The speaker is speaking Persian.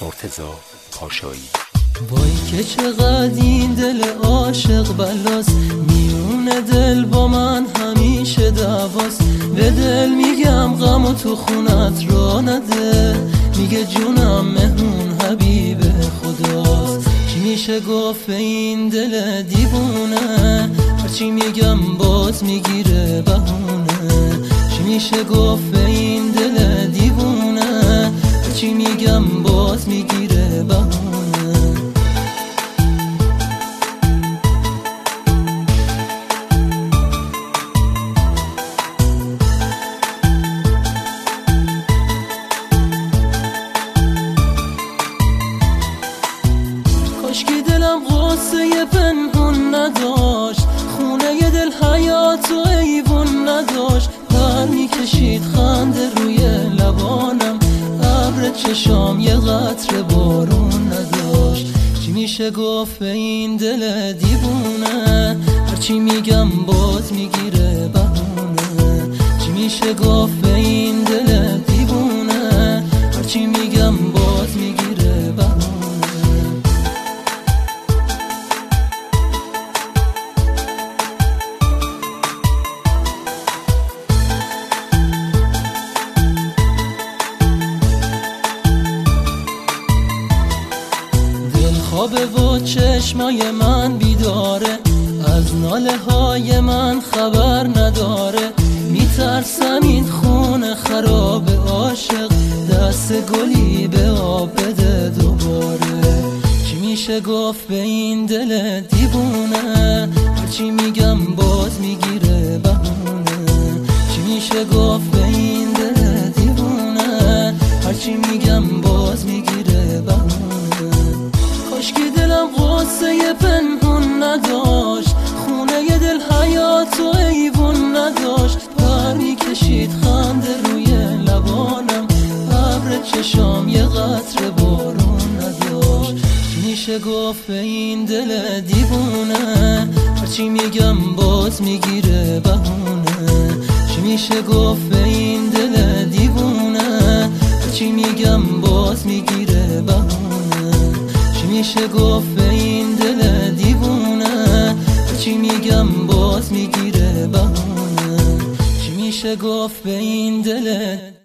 مرتضی پاشایی. وای که چقدر این دل عاشق بلاس، میون دل با من همیشه دعواست. به دل میگم غم و تو خونت را نده، میگه جونم مهمون حبیب خداست. چی میشه گفت این دل دیوونه، هرچی میگم باز میگیره بهونه. چی میشه گفت این دل دیوونه، هرچی میگم باز میگیره بهونه. کاشکی دلم غصه پنهون نداشت، خونه ی دل حیات و ایوون نداشت. پر میکشید خنده روی لبانم، ابر چشام یه قطره بارون نداشت. چی میشه گفت به این دل دیوونه، هرچی میگم باز میگیره بهونه. چی میشه گفت به این دل دیوونه، هرچی میگم باز میگیره بهونه. خوابه و چشمای من بیداره، از ناله های من خبر نداره. میترسم این خونه خراب عاشق، دست گلی به آب بده دوباره. چی میشه گفت به این دل دیوونه، هرچی میگم باز میگیره بهونه. چی میشه گفت به این دل دیوونه، هرچی میگم باز میگیره بهونه. کاشکی دلم غصه پنهون نداشت، خونه ی دل حیات و ایوون نداشت. پر میکشید خنده روی لبانم، ابر چشام یه قطره بارون نداشت. چی میشه گفت به این دل دیوونه، هرچی میگم باز میگیره بهونه. چی میشه گفت به این دل دیوونه، هرچی میگم باز میگیره بهونه. چی میشه گفت به این دل دیوونه، هرچی میگم باز میگیره بهونه. چی میشه گفت به این دل